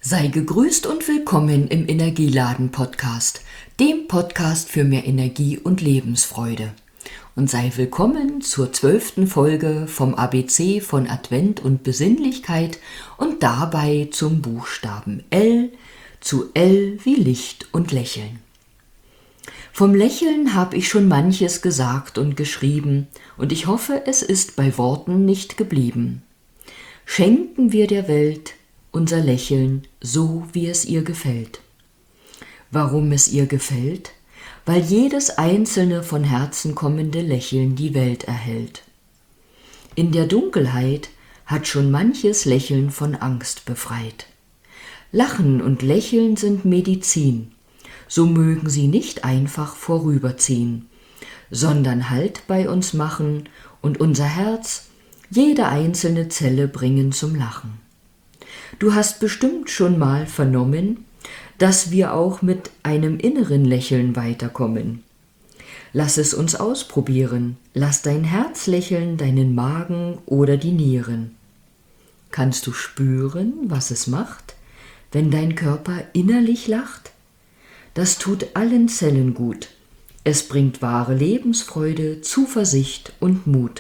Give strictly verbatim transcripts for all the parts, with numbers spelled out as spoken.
Sei gegrüßt und willkommen im Energieladen-Podcast, dem Podcast für mehr Energie und Lebensfreude. Und sei willkommen zur zwölften Folge vom A B C von Advent und Besinnlichkeit und dabei zum Buchstaben L, zu L wie Licht und Lächeln. Vom Lächeln habe ich schon manches gesagt und geschrieben, und ich hoffe, es ist bei Worten nicht geblieben. Schenken wir der Welt unser Lächeln, so wie es ihr gefällt. Warum es ihr gefällt? Weil jedes einzelne von Herzen kommende Lächeln die Welt erhellt. In der Dunkelheit hat schon manches Lächeln von Angst befreit. Lachen und Lächeln sind Medizin, so mögen sie nicht einfach vorüberziehen, sondern Halt bei uns machen und unser Herz, jede einzelne Zelle bringen zum Lachen. Du hast bestimmt schon mal vernommen, dass wir auch mit einem inneren Lächeln weiterkommen. Lass es uns ausprobieren. Lass dein Herz lächeln, deinen Magen oder die Nieren. Kannst du spüren, was es macht, wenn dein Körper innerlich lacht? Das tut allen Zellen gut. Es bringt wahre Lebensfreude, Zuversicht und Mut.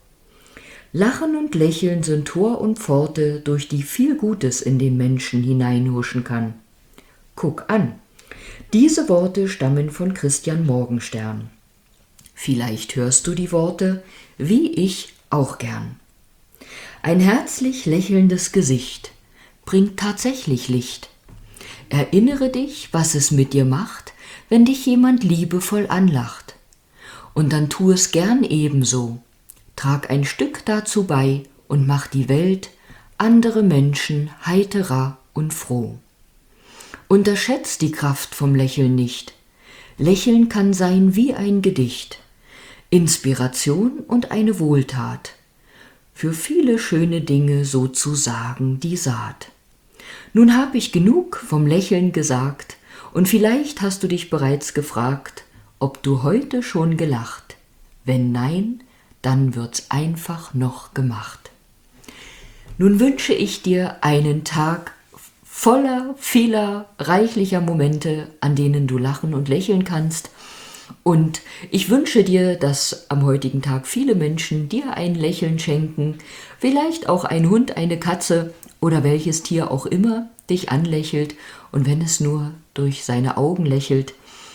Lachen und Lächeln sind Tor und Pforte, durch die viel Gutes in den Menschen hineinhuschen kann. Guck an, diese Worte stammen von Christian Morgenstern. Vielleicht hörst du die Worte, wie ich auch gern. Ein herzlich lächelndes Gesicht bringt tatsächlich Licht. Erinnere dich, was es mit dir macht, wenn dich jemand liebevoll anlacht. Und dann tu es gern ebenso. Trag ein Stück dazu bei und mach die Welt, andere Menschen heiterer und froh. Unterschätzt die Kraft vom Lächeln nicht. Lächeln kann sein wie ein Gedicht, Inspiration und eine Wohltat. Für viele schöne Dinge sozusagen die Saat. Nun hab ich genug vom Lächeln gesagt und vielleicht hast du dich bereits gefragt, ob du heute schon gelacht. Wenn nein, dann wird's einfach noch gemacht. Nun wünsche ich dir einen Tag voller, vieler, reichlicher Momente, an denen du lachen und lächeln kannst. Und ich wünsche dir, dass am heutigen Tag viele Menschen dir ein Lächeln schenken, vielleicht auch ein Hund, eine Katze oder welches Tier auch immer dich anlächelt und wenn es nur durch seine Augen lächelt.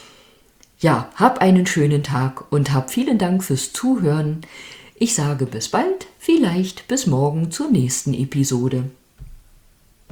Ja, hab einen schönen Tag und hab vielen Dank fürs Zuhören. Ich sage bis bald, vielleicht bis morgen zur nächsten Episode.